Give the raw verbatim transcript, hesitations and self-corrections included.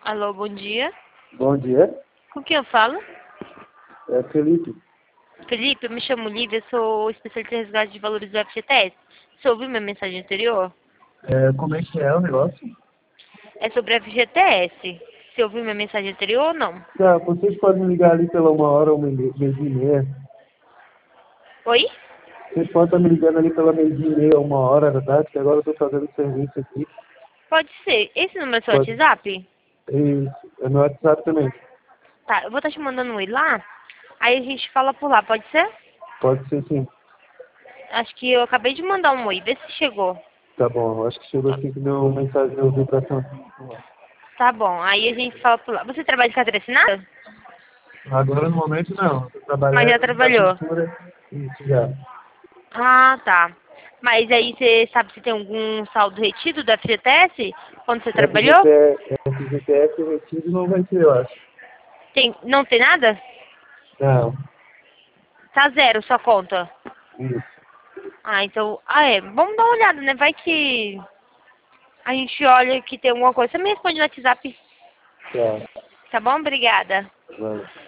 Alô, bom dia. Bom dia, Com quem eu falo? é Felipe. Felipe, eu me chamo Lívia, sou especialista em resgate de valores do F G T S. Você ouviu minha mensagem anterior? É, como é que é o negócio? É sobre F G T S. Você ouviu minha mensagem anterior ou não? Tá, vocês podem me ligar ali pela uma hora ou meia meia e meia. Oi? Vocês podem estar me ligando ali pela meia e meia, uma hora da tarde, que agora eu estou fazendo serviço aqui. Pode ser. Esse número é seu Pode. WhatsApp? E é no WhatsApp também. Tá, eu vou estar te mandando um oi lá. Aí a gente fala por lá, pode ser? Pode ser sim. Acho que eu acabei de mandar um oi. Vê se chegou. Tá bom, eu acho que chegou aqui que deu mensagem de vibração. Tá bom, aí a gente fala por lá. Você trabalha de carteira assinada? Agora no momento não. Estou Mas já trabalhando na trabalhou. cultura. Isso já. Ah, tá. Mas aí você sabe se tem algum saldo retido da F G T S quando você trabalhou? F G T S, F G T S retido não vai ser, eu acho. Tem, não tem nada? Não, Tá zero sua conta. isso. Ah, então. Ah, é. Vamos dar uma olhada, né? Vai que a gente olha que tem alguma coisa. Você me responde no WhatsApp. Tá, Tá bom? Obrigada. vai.